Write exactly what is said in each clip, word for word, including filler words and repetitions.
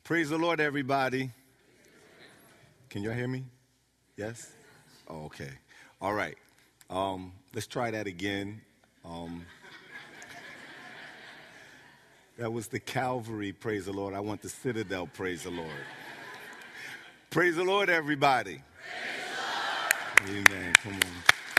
Praise the Lord, everybody. Can y'all hear me? Yes? Oh, okay. All right. Um, let's try that again. Um, that was the Calvary, praise the Lord. I want the Citadel, praise the Lord. Praise the Lord, everybody. Praise the Lord. Amen. Come on.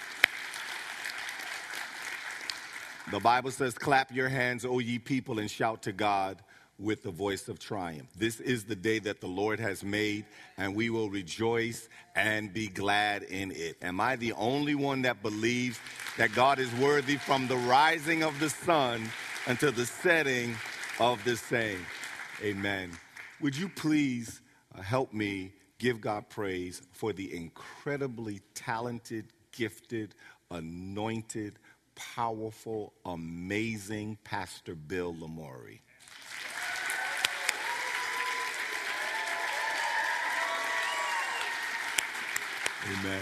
The Bible says, clap your hands, O ye people, and shout to God with the voice of triumph. This is the day that the Lord has made, and we will rejoice and be glad in it. Am I the only one that believes that God is worthy from the rising of the sun until the setting of the same? Amen. Would you please uh, help me give God praise for the incredibly talented, gifted, anointed, powerful, amazing Pastor Bill Lamori. Amen.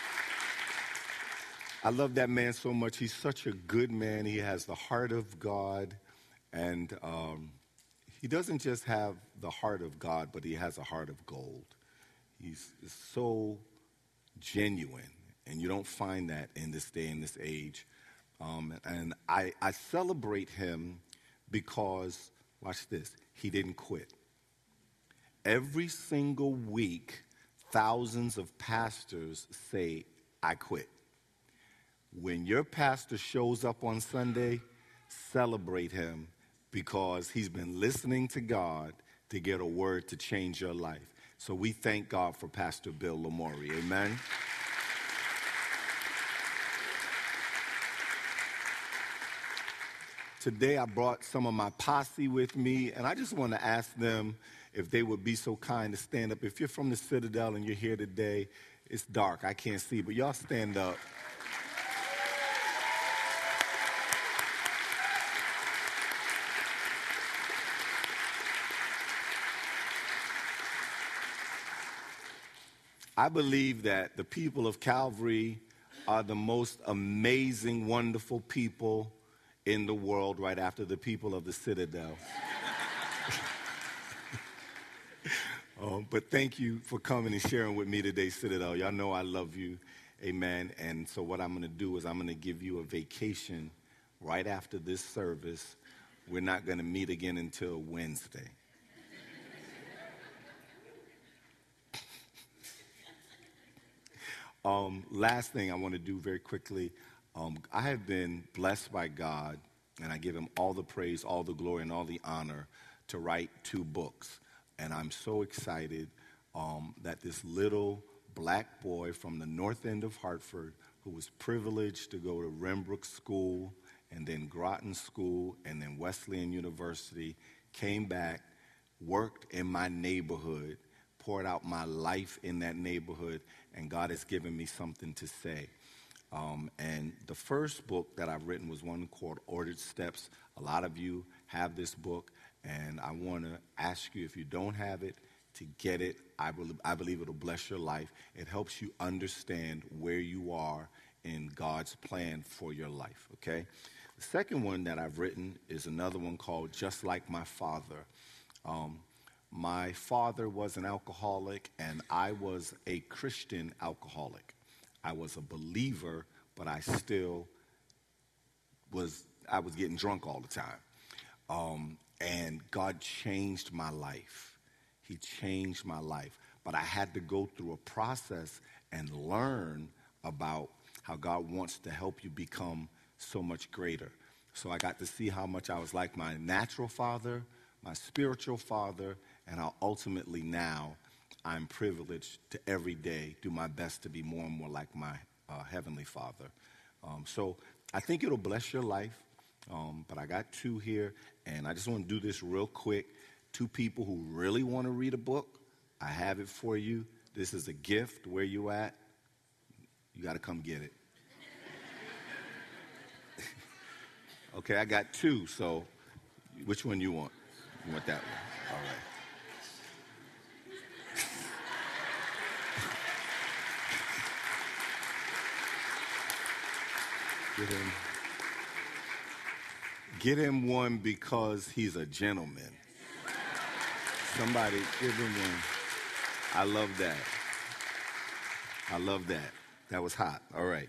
I love that man so much. He's such a good man. He has the heart of God. And um, he doesn't just have the heart of God, but he has a heart of gold. He's so genuine. And you don't find that in this day and this age. Um, and I, I celebrate him because, watch this, he didn't quit. Every single week, thousands of pastors say, I quit. When your pastor shows up on Sunday, celebrate him because he's been listening to God to get a word to change your life. So we thank God for Pastor Bill Lamori. Amen. Today I brought some of my posse with me, and I just want to ask them if they would be so kind to stand up. If you're from the Citadel and you're here today, it's dark, I can't see, but y'all stand up. I believe that the people of Calvary are the most amazing, wonderful people in the world right after the people of the Citadel. um, but thank you for coming and sharing with me today, Citadel. Y'all know I love you. Amen. And so what I'm going to do is I'm going to give you a vacation right after this service. We're not going to meet again until Wednesday. Um, last thing I want to do very quickly, um, I have been blessed by God, and I give him all the praise, all the glory, and all the honor to write two books. And I'm so excited um, that this little black boy from the north end of Hartford, who was privileged to go to Renbrook School, and then Groton School, and then Wesleyan University, came back, worked in my neighborhood, poured out my life in that neighborhood, and God has given me something to say. Um, and the first book that I've written was one called Ordered Steps. A lot of you have this book, and I want to ask you, if you don't have it, to get it. I believe, I believe it'll bless your life. It helps you understand where you are in God's plan for your life, okay? The second one that I've written is another one called Just Like My Father. Um, My father was an alcoholic, and I was a Christian alcoholic. I was a believer, but I still was, I was getting drunk all the time. Um, and God changed my life. He changed my life. But I had to go through a process and learn about how God wants to help you become so much greater. So I got to see how much I was like my natural father, my spiritual father, and how ultimately now I'm privileged to every day do my best to be more and more like my uh, Heavenly Father. Um, so I think it'll bless your life, um, but I got two here, and I just want to do this real quick. Two people who really want to read a book, I have it for you. This is a gift. Where you at? You got to come get it. Okay, I got two, so which one you want? You want that one? All right. Get him, get him one because he's a gentleman. Somebody give him one. I love that. I love that. That was hot. All right.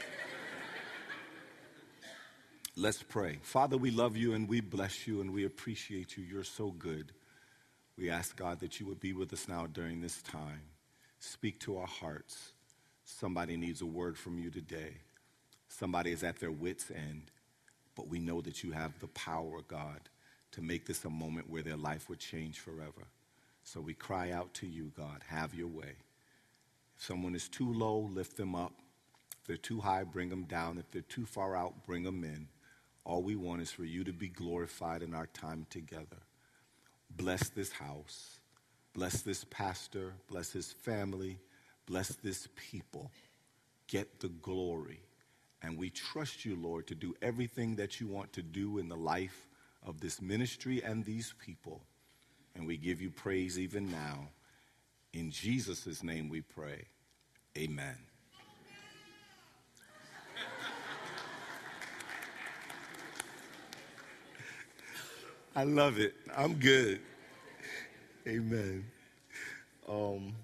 Let's pray. Father, we love you and we bless you and we appreciate you. You're so good. We ask, God, that you would be with us now during this time. Speak to our hearts. Somebody needs a word from you today. Somebody is at their wits' end, but we know that you have the power, God, to make this a moment where their life would change forever. So we cry out to you, God, have your way. If someone is too low, lift them up. If they're too high, bring them down. If they're too far out, bring them in. All we want is for you to be glorified in our time together. Bless this house. Bless this pastor. Bless his family. Bless this people. Get the glory. And we trust you, Lord, to do everything that you want to do in the life of this ministry and these people. And we give you praise even now. In Jesus' name we pray. Amen. I love it. I'm good. Amen. Um,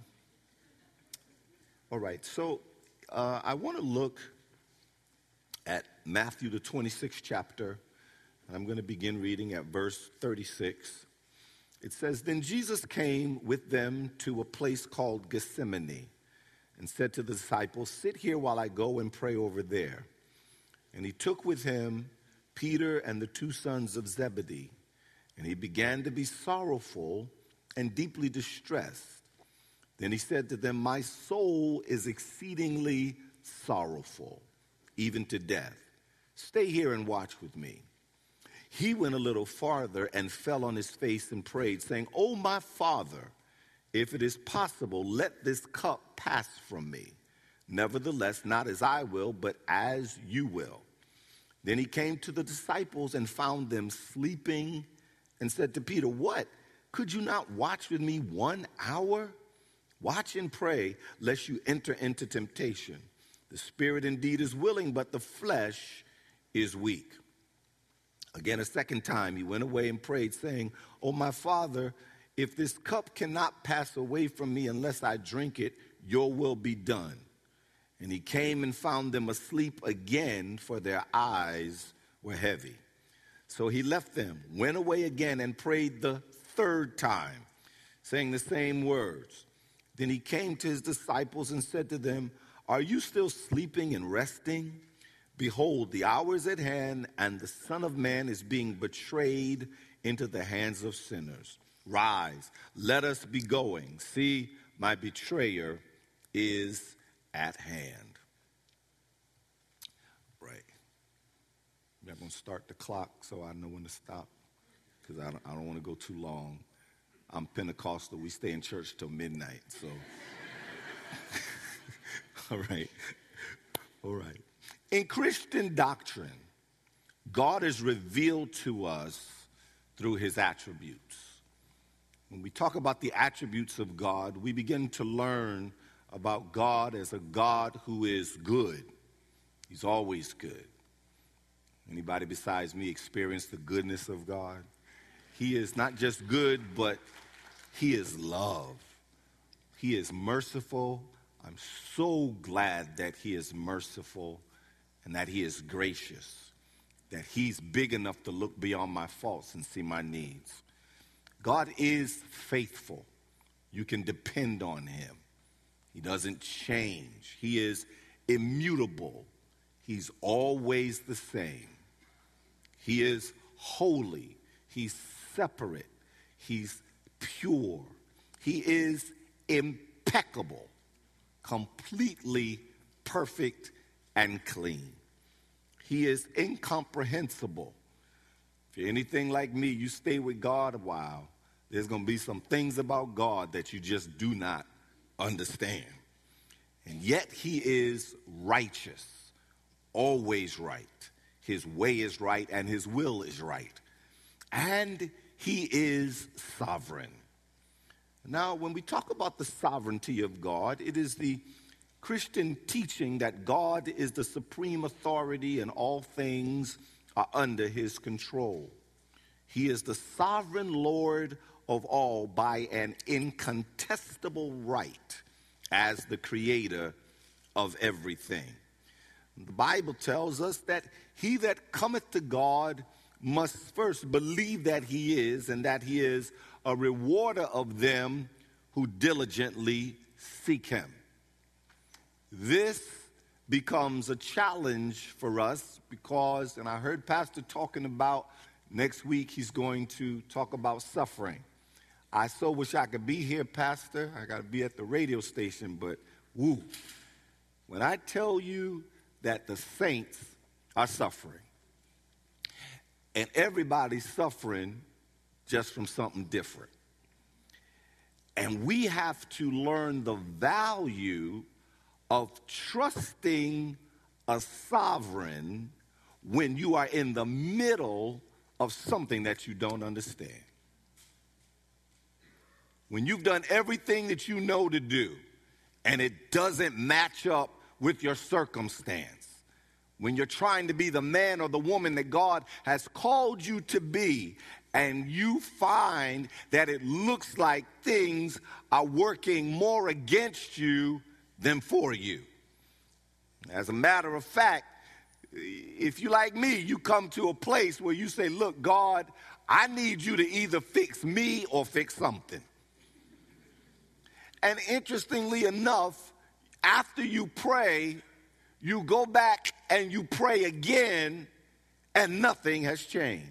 all right. So uh, I want to look at Matthew, the twenty-sixth chapter. I'm going to begin reading at verse thirty-six. It says, "Then Jesus came with them to a place called Gethsemane and said to the disciples, 'Sit here while I go and pray over there.' And he took with him Peter and the two sons of Zebedee. And he began to be sorrowful and deeply distressed. Then he said to them, 'My soul is exceedingly sorrowful, even to death. Stay here and watch with me.' He went a little farther and fell on his face and prayed, saying, 'Oh, my Father, if it is possible, let this cup pass from me. Nevertheless, not as I will, but as you will.' Then he came to the disciples and found them sleeping and said to Peter, 'What? Could you not watch with me one hour? Watch and pray, lest you enter into temptation. The spirit indeed is willing, but the flesh is weak.' Again, a second time, he went away and prayed, saying, 'Oh, my Father, if this cup cannot pass away from me unless I drink it, your will be done.' And he came and found them asleep again, for their eyes were heavy. So he left them, went away again, and prayed the third time, saying the same words. Then he came to his disciples and said to them, 'Are you still sleeping and resting? Behold, the hour is at hand, and the Son of Man is being betrayed into the hands of sinners. Rise, let us be going. See, my betrayer is at hand.'" Right. I'm going to start the clock so I know when to stop, because I don't, I don't want to go too long. I'm Pentecostal. We stay in church till midnight, so. All right. All right. In Christian doctrine, God is revealed to us through his attributes. When we talk about the attributes of God, we begin to learn about God as a God who is good. He's always good. Anybody besides me experience the goodness of God? He is not just good, but he is love. He is merciful. I'm so glad that he is merciful and that he is gracious, that he's big enough to look beyond my faults and see my needs. God is faithful. You can depend on him. He doesn't change. He is immutable. He's always the same. He is holy. He's separate. He's pure. He is impeccable, completely perfect and clean. He is incomprehensible. If you're anything like me, you stay with God a while, there's going to be some things about God that you just do not understand. And yet he is righteous, always right. His way is right and his will is right. And he is sovereign. Now, when we talk about the sovereignty of God, it is the Christian teaching that God is the supreme authority and all things are under his control. He is the sovereign Lord of all by an incontestable right as the creator of everything. The Bible tells us that he that cometh to God must first believe that he is, and that he is a rewarder of them who diligently seek him. This becomes a challenge for us because, and I heard Pastor talking about next week he's going to talk about suffering. I so wish I could be here, Pastor. I got to be at the radio station, but woo. When I tell you that the saints are suffering, and everybody's suffering just from something different. And we have to learn the value of trusting a sovereign when you are in the middle of something that you don't understand. When you've done everything that you know to do, and it doesn't match up with your circumstance. When you're trying to be the man or the woman that God has called you to be, and you find that it looks like things are working more against you than for you. As a matter of fact, if you like me, you come to a place where you say, look, God, I need you to either fix me or fix something. And interestingly enough, after you pray, you go back and you pray again, and nothing has changed.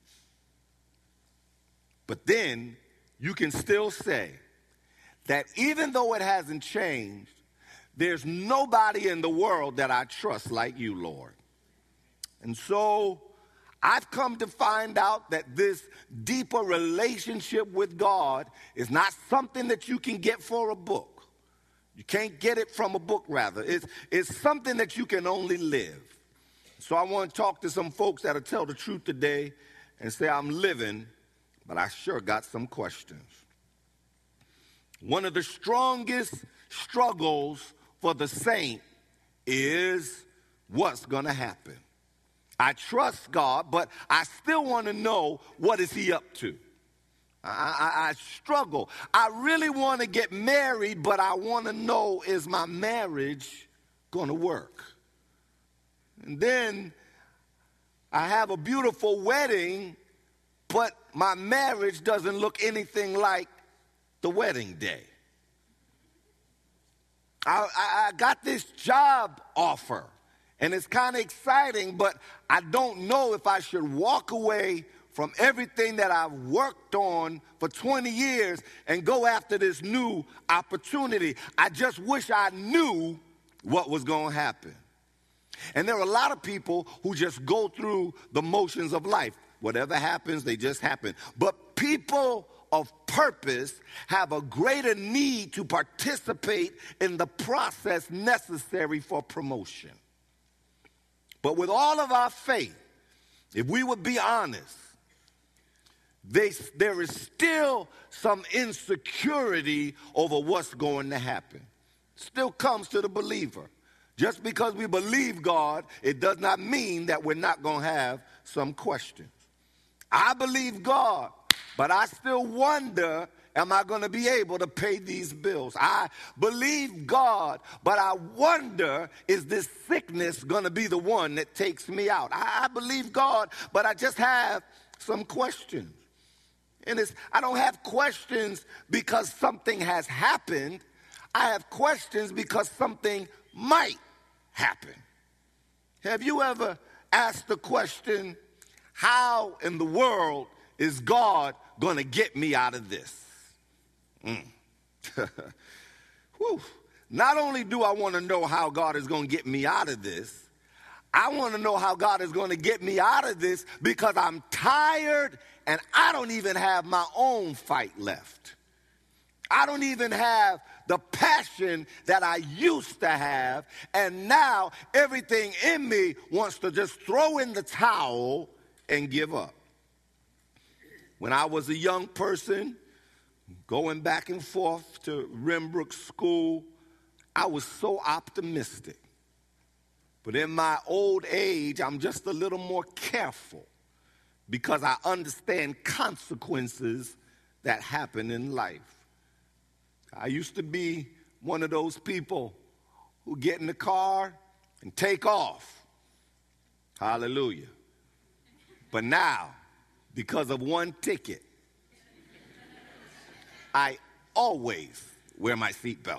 But then you can still say that even though it hasn't changed, there's nobody in the world that I trust like you, Lord. And so I've come to find out that this deeper relationship with God is not something that you can get for a book. You can't get it from a book, rather. It's, it's something that you can only live. So I want to talk to some folks that'll tell the truth today and say, I'm living, but I sure got some questions. One of the strongest struggles for the saint is what's going to happen. I trust God, but I still want to know, what is he up to? I, I, I struggle. I really want to get married, but I want to know, is my marriage going to work? And then I have a beautiful wedding, but my marriage doesn't look anything like the wedding day. I, I, I got this job offer, and it's kind of exciting, but I don't know if I should walk away from everything that I've worked on for twenty years and go after this new opportunity. I just wish I knew what was going to happen. And there are a lot of people who just go through the motions of life. Whatever happens, they just happen. But people of purpose have a greater need to participate in the process necessary for promotion. But with all of our faith, if we would be honest, They, there is still some insecurity over what's going to happen. Still comes to the believer. Just because we believe God, it does not mean that we're not going to have some questions. I believe God, but I still wonder, am I going to be able to pay these bills? I believe God, but I wonder, is this sickness going to be the one that takes me out? I, I believe God, but I just have some questions. And it's, I don't have questions because something has happened. I have questions because something might happen. Have you ever asked the question, how in the world is God going to get me out of this? Mm. Whew. Not only do I want to know how God is going to get me out of this, I want to know how God is going to get me out of this because I'm tired and I don't even have my own fight left. I don't even have the passion that I used to have, and now everything in me wants to just throw in the towel and give up. When I was a young person, going back and forth to Renbrook School, I was so optimistic. But in my old age, I'm just a little more careful because I understand consequences that happen in life. I used to be one of those people who get in the car and take off. Hallelujah. But now, because of one ticket, I always wear my seatbelt.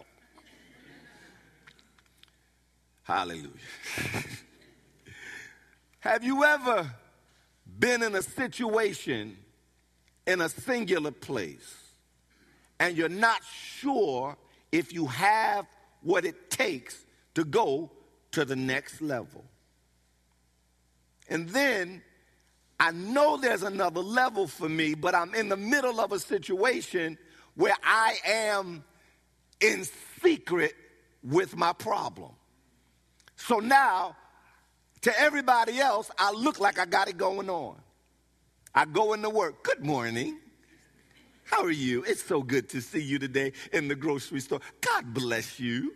Hallelujah. Have you ever been in a situation in a singular place and you're not sure if you have what it takes to go to the next level? And then I know there's another level for me, but I'm in the middle of a situation where I am in secret with my problem. So now, to everybody else, I look like I got it going on. I go into work. Good morning. How are you? It's so good to see you today in the grocery store. God bless you.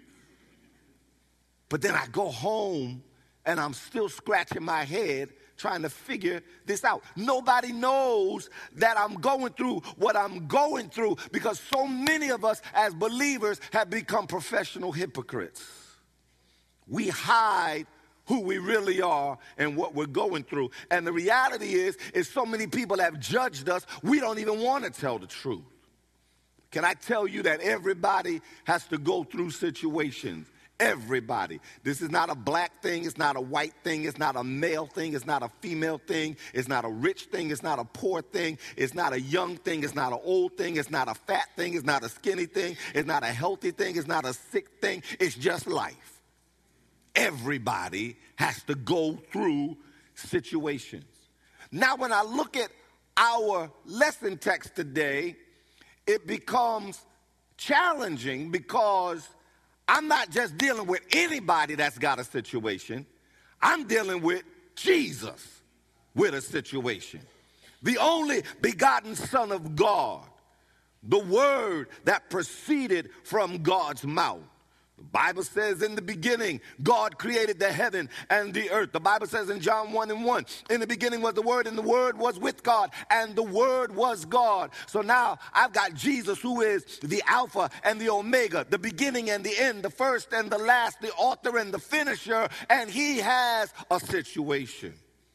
But then I go home and I'm still scratching my head trying to figure this out. Nobody knows that I'm going through what I'm going through because so many of us as believers have become professional hypocrites. We hide who we really are and what we're going through. And the reality is, is so many people have judged us, we don't even want to tell the truth. Can I tell you that everybody has to go through situations? Everybody. This is not a black thing. It's not a white thing. It's not a male thing. It's not a female thing. It's not a rich thing. It's not a poor thing. It's not a young thing. It's not an old thing. It's not a fat thing. It's not a skinny thing. It's not a healthy thing. It's not a sick thing. It's just life. Everybody has to go through situations. Now, when I look at our lesson text today, it becomes challenging because I'm not just dealing with anybody that's got a situation. I'm dealing with Jesus with a situation. The only begotten Son of God, the Word that proceeded from God's mouth. The Bible says in the beginning, God created the heaven and the earth. The Bible says in John one and one, in the beginning was the Word, and the Word was with God, and the Word was God. So now I've got Jesus, who is the Alpha and the Omega, the beginning and the end, the first and the last, the author and the finisher, and he has a situation.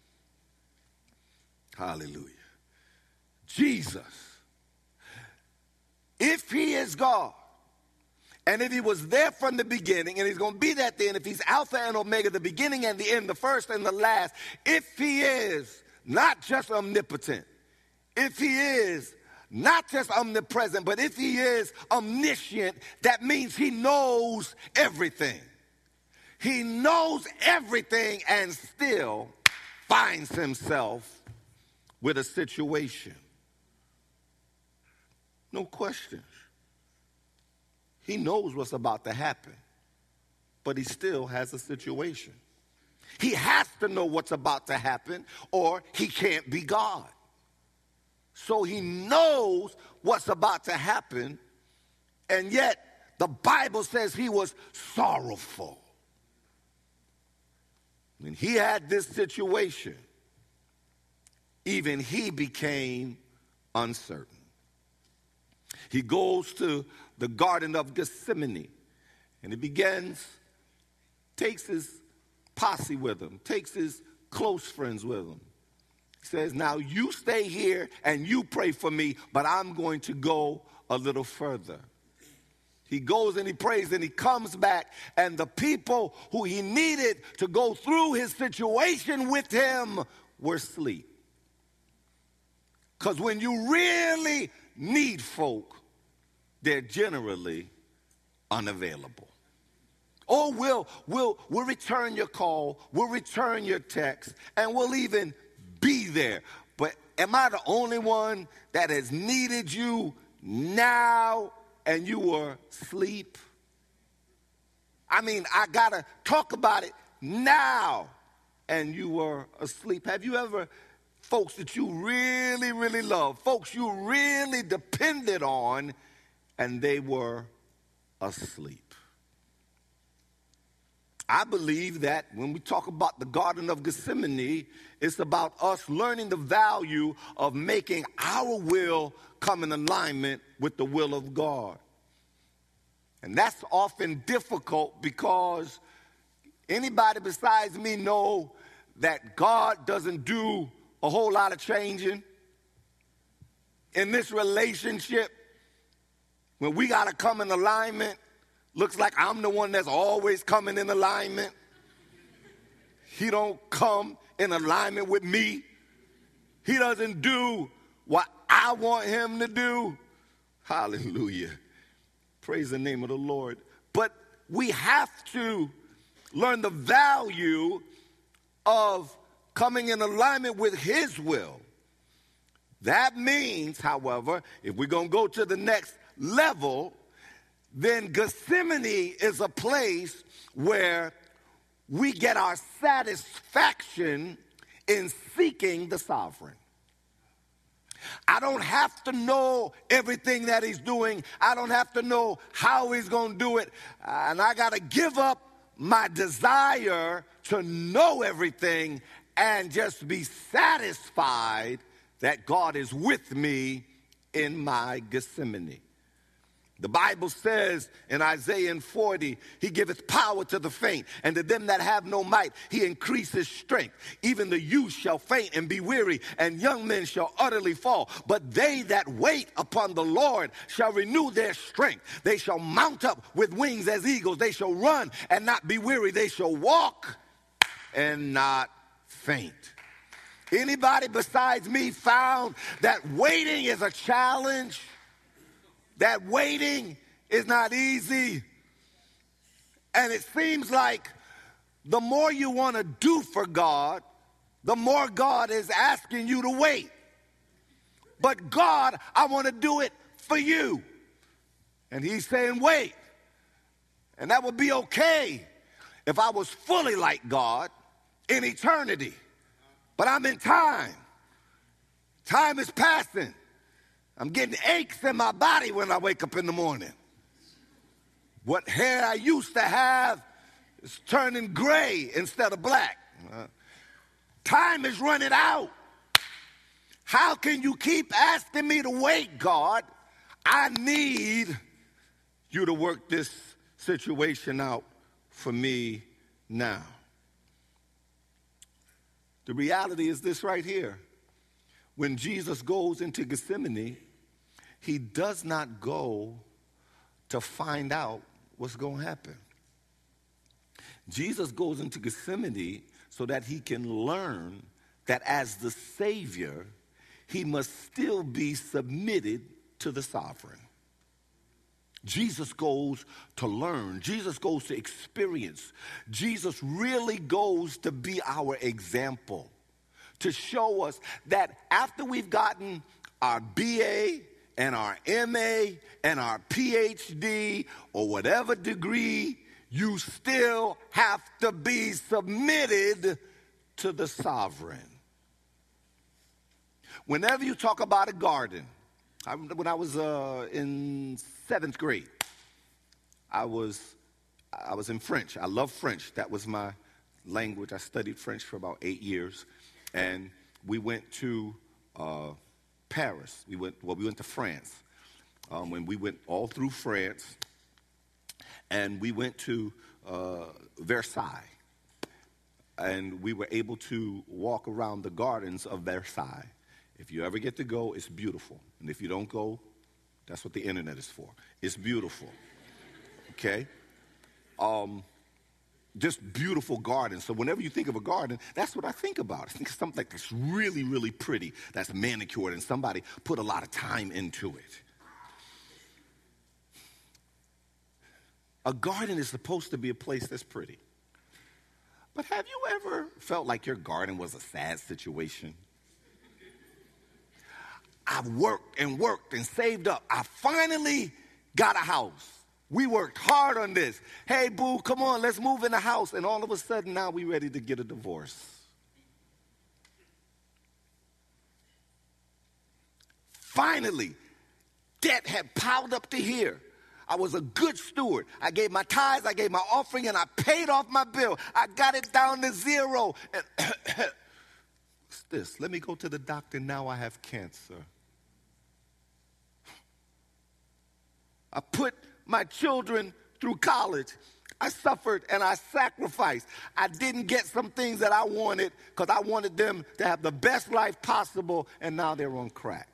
Hallelujah. Jesus, if he is God, and if he was there from the beginning, and he's going to be that then, if he's Alpha and Omega, the beginning and the end, the first and the last, if he is not just omnipotent, if he is not just omnipresent, but if he is omniscient, that means he knows everything. He knows everything and still finds himself with a situation. No questions. He knows what's about to happen, but he still has a situation. He has to know what's about to happen, or he can't be God. So he knows what's about to happen, and yet the Bible says he was sorrowful. When he had this situation, even he became uncertain. He goes to the Garden of Gethsemane, and he begins, takes his posse with him, takes his close friends with him. He says, now you stay here and you pray for me, but I'm going to go a little further. He goes and he prays and he comes back, and the people who he needed to go through his situation with him were asleep. Because when you really need folk, they're generally unavailable. Or we'll, we'll, we'll return your call, we'll return your text, and we'll even be there. But am I the only one that has needed you now and you were asleep? I mean, I got to talk about it now and you were asleep. Have you ever, folks that you really, really love, folks you really depended on, and they were asleep? I believe that when we talk about the Garden of Gethsemane, it's about us learning the value of making our will come in alignment with the will of God. And that's often difficult because anybody besides me know that God doesn't do a whole lot of changing. In this relationship, when we got to come in alignment, looks like I'm the one that's always coming in alignment. He don't come in alignment with me. He doesn't do what I want him to do. Hallelujah. Praise the name of the Lord. But we have to learn the value of coming in alignment with his will. That means, however, if we're going to go to the next level, then Gethsemane is a place where we get our satisfaction in seeking the sovereign. I don't have to know everything that he's doing. I don't have to know how he's going to do it. And I got to give up my desire to know everything and just be satisfied that God is with me in my Gethsemane. The Bible says in Isaiah forty, he giveth power to the faint, and to them that have no might, he increases strength. Even the youth shall faint and be weary, and young men shall utterly fall. But they that wait upon the Lord shall renew their strength. They shall mount up with wings as eagles. They shall run and not be weary. They shall walk and not faint. Anybody besides me found that waiting is a challenge? That waiting is not easy. And it seems like the more you want to do for God, the more God is asking you to wait. But God, I want to do it for you. And he's saying, wait. And that would be okay if I was fully like God in eternity. But I'm in time. Time is passing. I'm getting aches in my body when I wake up in the morning. What hair I used to have is turning gray instead of black. Uh, time is running out. How can you keep asking me to wait, God? I need you to work this situation out for me now. The reality is this right here. When Jesus goes into Gethsemane, he does not go to find out what's going to happen. Jesus goes into Gethsemane so that he can learn that as the Savior, he must still be submitted to the sovereign. Jesus goes to learn. Jesus goes to experience. Jesus really goes to be our example, to show us that after we've gotten our B A and our M A and our P H D or whatever degree, you still have to be submitted to the sovereign. Whenever you talk about a garden, I, when I was uh, in seventh grade, I was I was in French. I love French. That was my language. I studied French for about eight years. And we went to uh, Paris. We went, well, we went to France. Um, when we went all through France, and we went to uh, Versailles. And we were able to walk around the gardens of Versailles. If you ever get to go, it's beautiful. And if you don't go, that's what the internet is for. It's beautiful. Okay? Um, just beautiful gardens. So whenever you think of a garden, that's what I think about. I think of something like that's really, really pretty, that's manicured, and somebody put a lot of time into it. A garden is supposed to be a place that's pretty. But have you ever felt like your garden was a sad situation? I've worked and worked and saved up. I finally got a house. We worked hard on this. Hey, boo, come on, let's move in the house. And all of a sudden, now we're ready to get a divorce. Finally, debt had piled up to here. I was a good steward. I gave my tithes, I gave my offering, and I paid off my bill. I got it down to zero. And what's this? Let me go to the doctor. Now I have cancer. I put my children through college. I suffered and I sacrificed. I didn't get some things that I wanted because I wanted them to have the best life possible, and now they're on crack.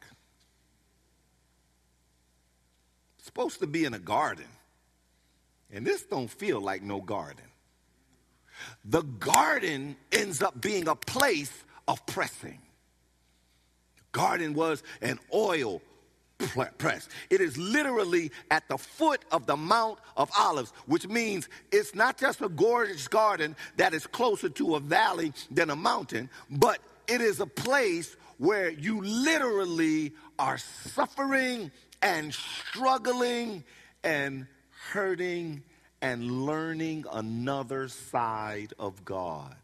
It's supposed to be in a garden, and this don't feel like no garden. The garden ends up being a place of pressing. The garden was an oil press. It is literally at the foot of the Mount of Olives, which means it's not just a gorgeous garden that is closer to a valley than a mountain, but it is a place where you literally are suffering and struggling and hurting and learning another side of God.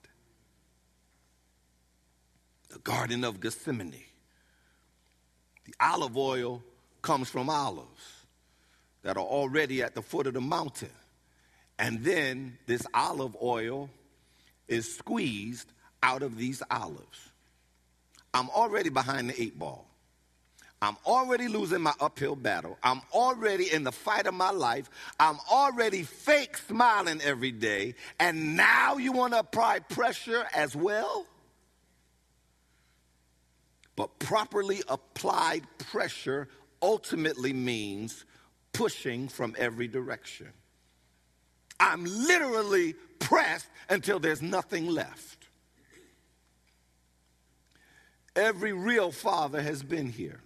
The Garden of Gethsemane. The olive oil comes from olives that are already at the foot of the mountain. And then this olive oil is squeezed out of these olives. I'm already behind the eight ball. I'm already losing my uphill battle. I'm already in the fight of my life. I'm already fake smiling every day. And now you want to apply pressure as well? But properly applied pressure ultimately means pushing from every direction. I'm literally pressed until there's nothing left. Every real father has been here.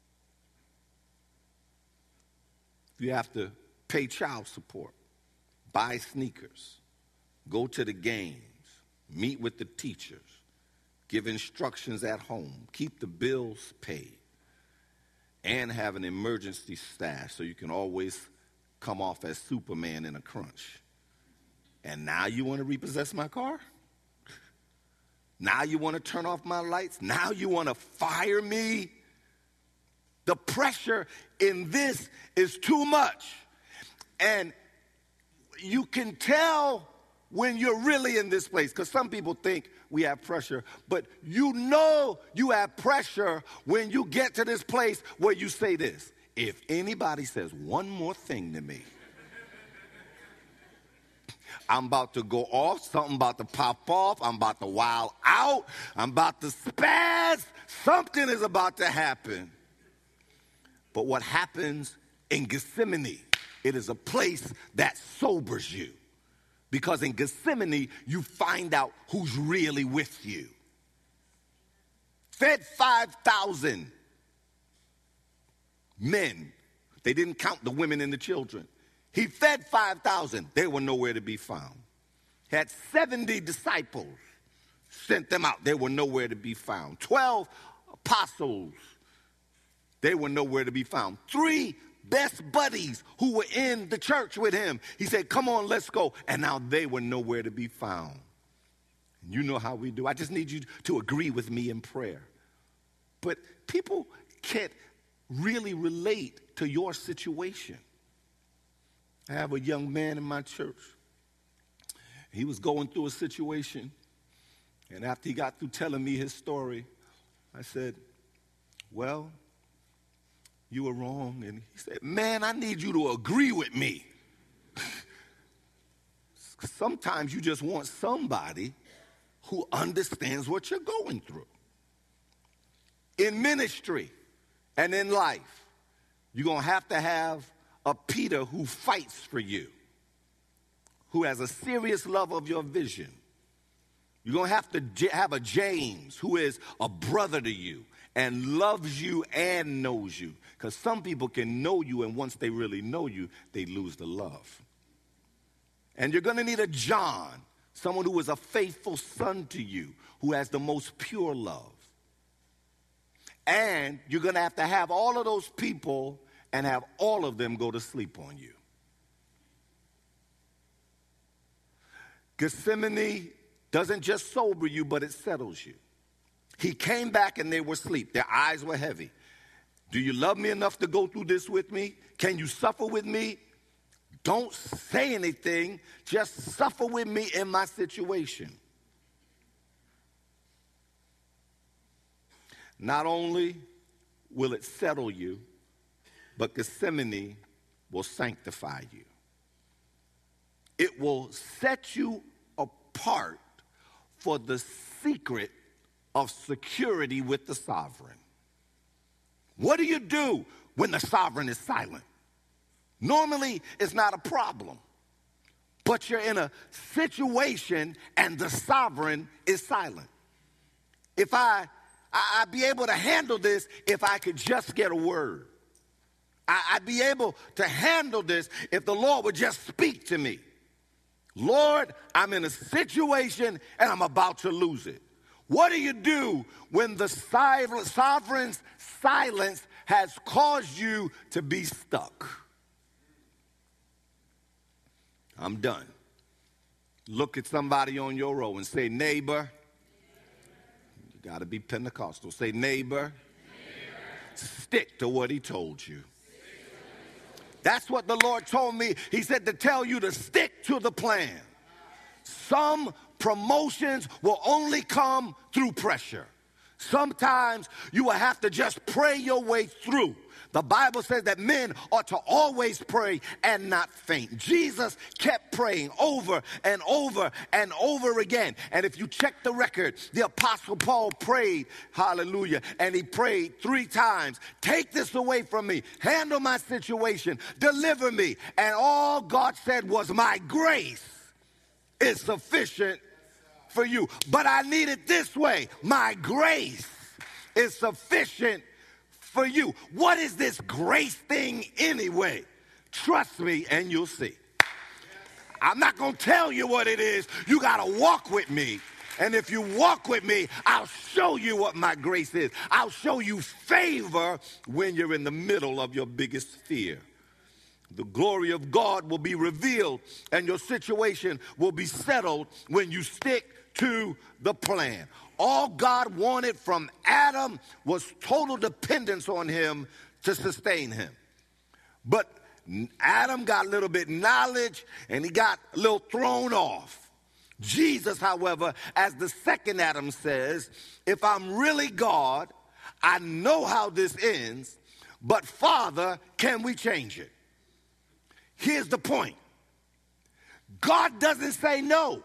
You have to pay child support, buy sneakers, go to the games, meet with the teachers, give instructions at home, keep the bills paid, and have an emergency stash so you can always come off as Superman in a crunch. And now you want to repossess my car? Now you want to turn off my lights? Now you want to fire me? The pressure in this is too much. And you can tell when you're really in this place, because some people think we have pressure, but you know you have pressure when you get to this place where you say this: if anybody says one more thing to me, I'm about to go off, something about to pop off, I'm about to wild out, I'm about to spaz, something is about to happen. But what happens in Gethsemane, it is a place that sobers you. Because in Gethsemane, you find out who's really with you. Fed five thousand men. They didn't count the women and the children. He fed five thousand. They were nowhere to be found. Had seventy disciples. Sent them out. They were nowhere to be found. twelve apostles. They were nowhere to be found. Three best buddies who were in the church with him. He said, come on, let's go. And now they were nowhere to be found. You know how we do. I just need you to agree with me in prayer. But people can't really relate to your situation. I have a young man in my church. He was going through a situation. And after he got through telling me his story, I said, well, you were wrong. And he said, man, I need you to agree with me. Sometimes you just want somebody who understands what you're going through. In ministry and in life, you're going to have to have a Peter who fights for you, who has a serious love of your vision. You're going to have to j- have a James who is a brother to you and loves you and knows you. Because some people can know you, and once they really know you, they lose the love. And you're going to need a John, someone who is a faithful son to you, who has the most pure love. And you're going to have to have all of those people and have all of them go to sleep on you. Gethsemane doesn't just sober you, but it settles you. He came back and they were asleep. Their eyes were heavy. Do you love me enough to go through this with me? Can you suffer with me? Don't say anything. Just suffer with me in my situation. Not only will it settle you, but Gethsemane will sanctify you. It will set you apart for the secret of security with the sovereign. What do you do when the sovereign is silent? Normally, it's not a problem. But you're in a situation and the sovereign is silent. If I, I I'd be able to handle this if I could just get a word. I, I'd be able to handle this if the Lord would just speak to me. Lord, I'm in a situation and I'm about to lose it. What do you do when the sovereign's silence has caused you to be stuck? I'm done. Look at somebody on your row and say, neighbor. You got to be Pentecostal. Say, neighbor. Neighbor. Stick to what he told you. That's what the Lord told me. He said to tell you to stick to the plan. Some promotions will only come through pressure. Sometimes you will have to just pray your way through. The Bible says that men ought to always pray and not faint. Jesus kept praying over and over and over again. And if you check the record, the Apostle Paul prayed, hallelujah, and he prayed three times. Take this away from me. Handle my situation. Deliver me. And all God said was, my grace is sufficient for you. But I need it this way. My grace is sufficient for you. What is this grace thing anyway? Trust me and you'll see. I'm not going to tell you what it is. You got to walk with me. And if you walk with me, I'll show you what my grace is. I'll show you favor when you're in the middle of your biggest fear. The glory of God will be revealed and your situation will be settled when you stick to the plan. All God wanted from Adam was total dependence on him to sustain him. But Adam got a little bit knowledge and he got a little thrown off. Jesus, however, as the second Adam says, if I'm really God, I know how this ends, but Father, can we change it? Here's the point. God doesn't say no.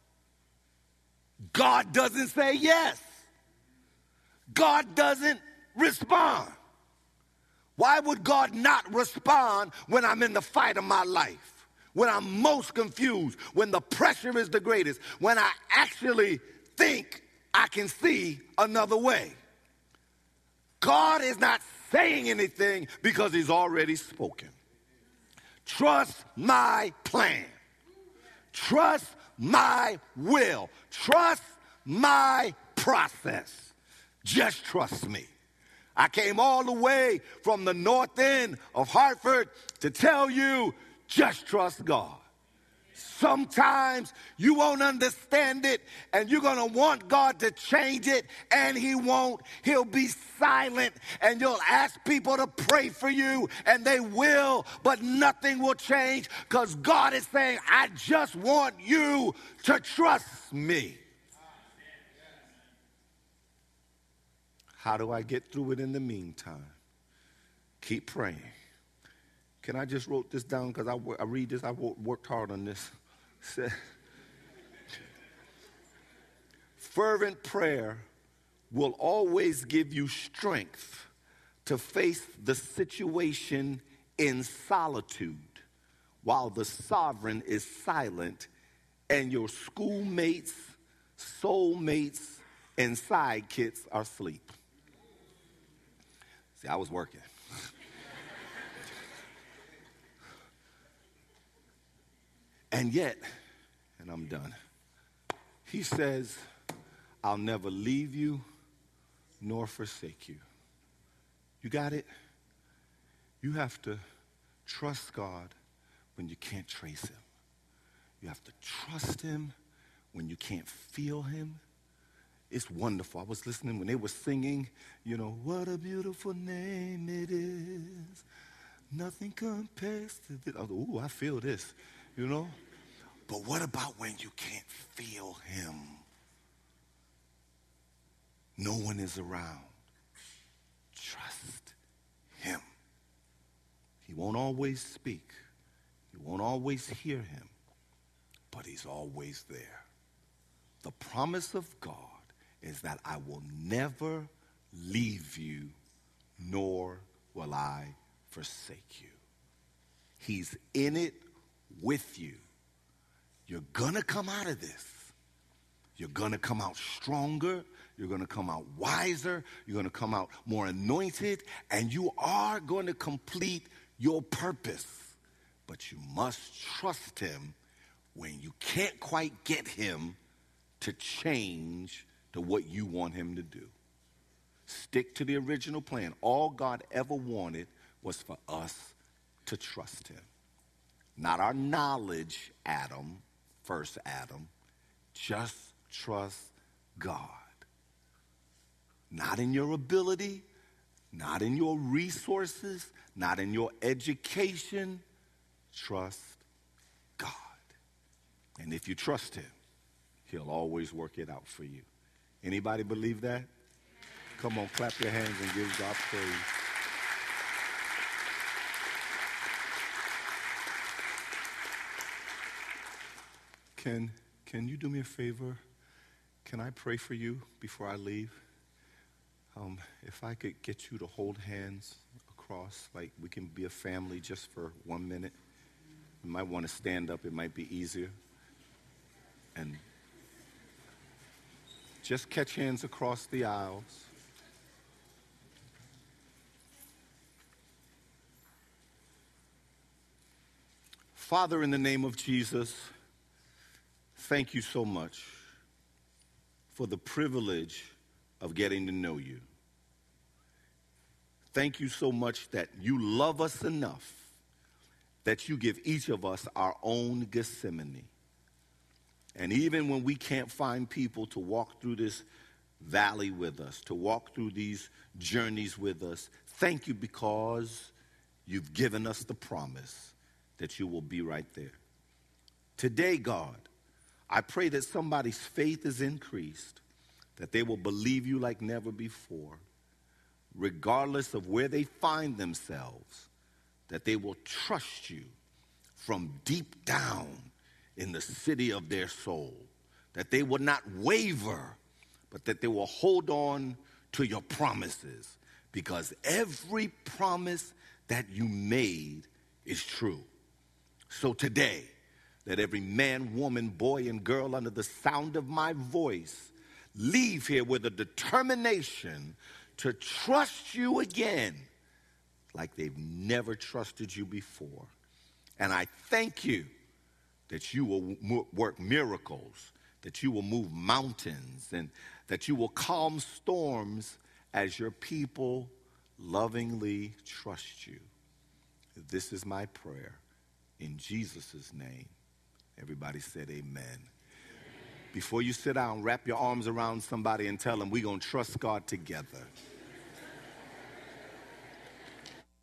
God doesn't say yes. God doesn't respond. Why would God not respond when I'm in the fight of my life? When I'm most confused, when the pressure is the greatest, when I actually think I can see another way? God is not saying anything because he's already spoken. Trust my plan. Trust my will. Trust my process. Just trust me. I came all the way from the north end of Hartford to tell you, just trust God. Sometimes you won't understand it and you're going to want God to change it and he won't. He'll be silent and you'll ask people to pray for you and they will, but nothing will change because God is saying, I just want you to trust me. How do I get through it in the meantime? Keep praying. Can I just wrote this down because I, I read this, I worked hard on this. Fervent prayer will always give you strength to face the situation in solitude while the sovereign is silent and your schoolmates, soulmates, and sidekicks are asleep. See, I was working. And yet, and I'm done, he says, I'll never leave you nor forsake you. You got it? You have to trust God when you can't trace him. You have to trust him when you can't feel him. It's wonderful. I was listening when they were singing, you know, what a beautiful name it is. Nothing compares to this. Ooh, I feel this, you know? But what about when you can't feel him? No one is around. Trust him. He won't always speak. You won't always hear him, but he's always there. The promise of God is that I will never leave you, nor will I forsake you. He's in it with you. You're going to come out of this. You're going to come out stronger. You're going to come out wiser. You're going to come out more anointed. And you are going to complete your purpose. But you must trust him when you can't quite get him to change to what you want him to do. Stick to the original plan. All God ever wanted was for us to trust him. Not our knowledge, Adam, first Adam. Just trust God. Not in your ability, not in your resources, not in your education. Trust God. And if you trust him, he'll always work it out for you. Anybody believe that? Come on, clap your hands and give God praise. Can, can you do me a favor? Can I pray for you before I leave? Um, if I could get you to hold hands across, like we can be a family just for one minute. You might want to stand up. It might be easier. And just catch hands across the aisles. Father, in the name of Jesus, thank you so much for the privilege of getting to know you. Thank you so much that you love us enough that you give each of us our own Gethsemane. And even when we can't find people to walk through this valley with us, to walk through these journeys with us, thank you because you've given us the promise that you will be right there. Today, God, I pray that somebody's faith is increased, that they will believe you like never before, regardless of where they find themselves, that they will trust you from deep down in the city of their soul, that they will not waver, but that they will hold on to your promises, because every promise that you made is true. So today, let every man, woman, boy, and girl under the sound of my voice leave here with a determination to trust you again like they've never trusted you before. And I thank you that you will m- work miracles, that you will move mountains, and that you will calm storms as your people lovingly trust you. This is my prayer. In Jesus' name, everybody said amen. Amen. Before you sit down, wrap your arms around somebody and tell them we're going to trust God together.